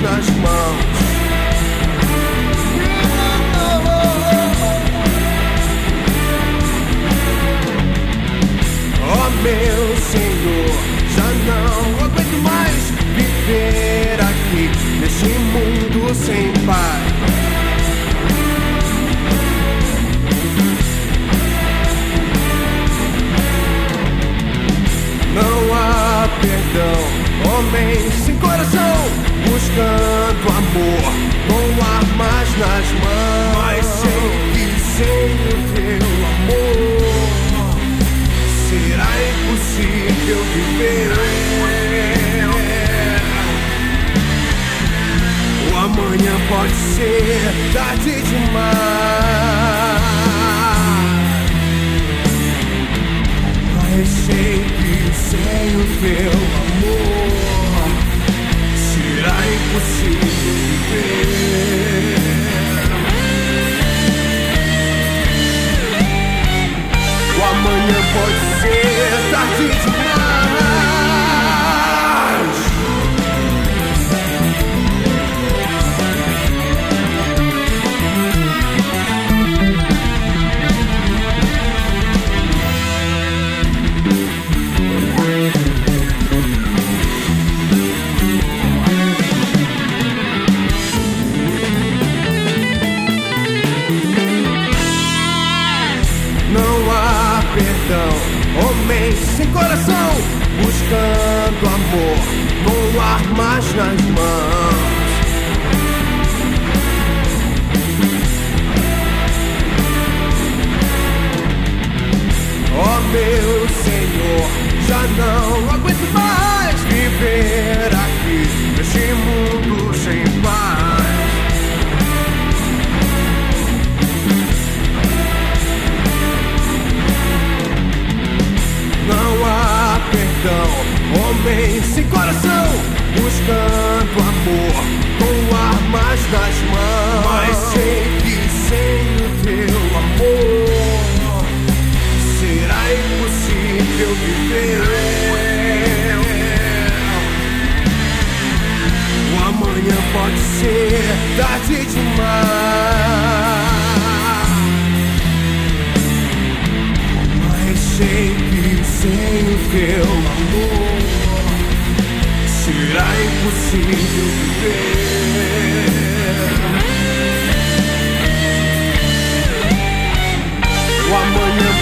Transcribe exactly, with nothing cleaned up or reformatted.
nas mãos. Oh meu Senhor, já não aguento mais viver aqui nesse mundo sem paz. Não há perdão, homem sem coração, buscando amor com armas nas mãos. Mas sei que sem o teu amor será impossível viver. O amanhã pode ser tarde demais. Mas sei que sem o teu amor será impossível viver. O amanhã pode ser tarde demais. Homem sem coração, buscando amor com armas nas mãos. Oh meu Senhor, já não aguento mais viver aqui nesse mundo sem paz. Não há perdão, homem sem coração, buscando amor com armas nas mãos. Mas sei que sem o teu amor será impossível viver. O amanhã pode ser tarde demais. Mas sei que sem o teu amor será impossível viver. O amanhã